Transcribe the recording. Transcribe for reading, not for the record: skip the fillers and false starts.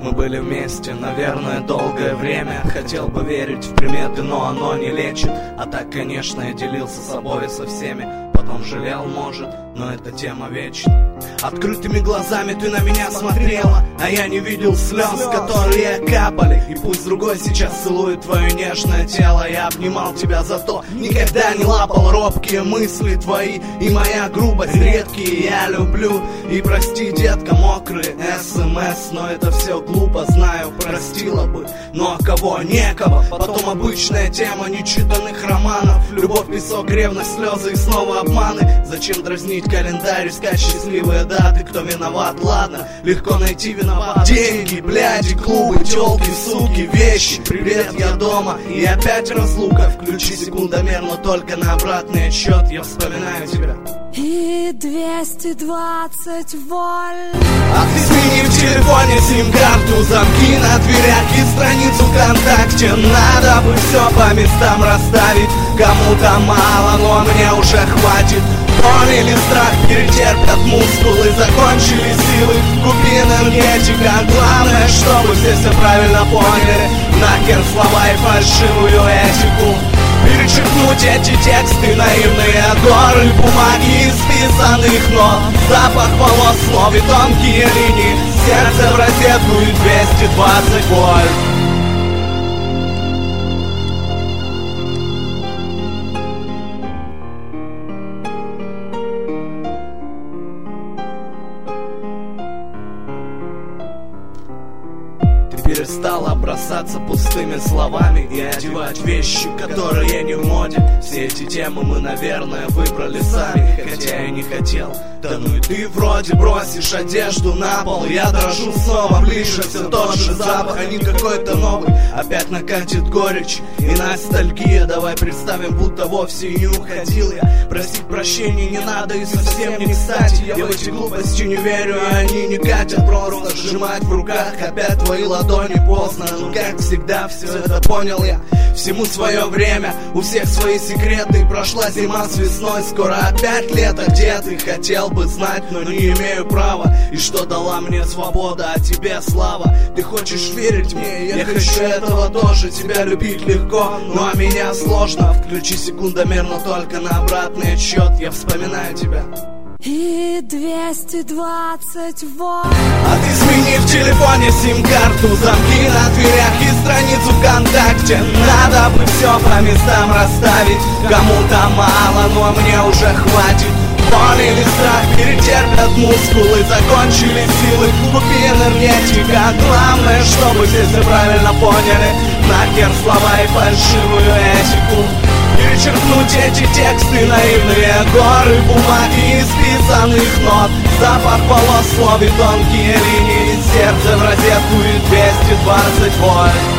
Мы были вместе, наверное, долгое время. Хотел бы верить в приметы, но оно не лечит. А так, конечно, я делился собой со всеми. Потом жалел, может, но это тема вечна. Открытыми глазами ты на меня смотрела, а я не видел слез, которые капали. И пусть другой сейчас целует твое нежное тело. Я обнимал тебя за то, никогда не лапал робкие мысли твои. И моя грубость редкие я люблю. И прости, детка, мокрые СМС. Но это все глупо, знаю, простила бы, но кого, некого. Потом обычная тема нечитанных романов. Любовь, песок, ревность, слезы и снова обманы. Зачем дразнить календарь, искать счастливые даты? Кто виноват, ладно, легко найти виноват. Деньги, бляди, клубы, тёлки, суки, вещи. Привет, я дома, и опять разлука. Включи секундомер, но только на обратный отсчет. Я вспоминаю тебя. И 220 вольт. А ты смени в телефоне сим-карту, замки на дверях и страницу ВКонтакте. Надо бы все по местам расставить. Кому-то мало, но мне уже хватит. Боль или страх перетерпят мускулы. Закончились силы, купи энергетика. Главное, чтобы все правильно поняли. Нахер слова и фальшивую этику. Перечеркнуть эти тексты наивные, горы бумаги исписанных нот. Запах волос, слов и тонкие линии. Сердце в розетку и 220 вольт. Перестала бросаться пустыми словами и одевать вещи, которые не в моде. Все эти темы мы, наверное, выбрали сами, хотя я не хотел. Да ну и ты вроде бросишь одежду на пол. Я дрожу снова, ближе все тот же запах, а не какой-то новый. Опять накатит горечь и ностальгия. Давай представим, будто вовсе и не уходил я. Просить прощения не надо и совсем не кстати. Я в эти глупости не верю, и они не катят. Просто сжимать в руках опять твои ладони поздно. Ну как всегда, все это понял я. Всему свое время, у всех свои секреты. Прошла зима с весной, скоро опять лето. Где ты? Хотел бы знать, но не имею права. И что дала мне свобода, а тебе слава. Ты хочешь верить мне, я хочу этого тоже. Тебя любить легко, ну а меня сложно. Включи секундомер, но только на обратный отсчет. Я вспоминаю тебя. И 220 вольт. А ты смени в телефоне сим-карту, замки на дверях и страницу ВКонтакте. Надо бы все по местам расставить. Кому-то мало, но мне уже хватит. Боль или страх перетерпят мускулы. Закончились силы, купи энергетика. Главное, чтобы все правильно поняли. Нахер слова и фальшивую этику. Перечеркнуть эти тексты наивные, горы бумаги исписанных нот. Запах волос, слов и тонкие линии. Сердце в розетку и 220 вольт.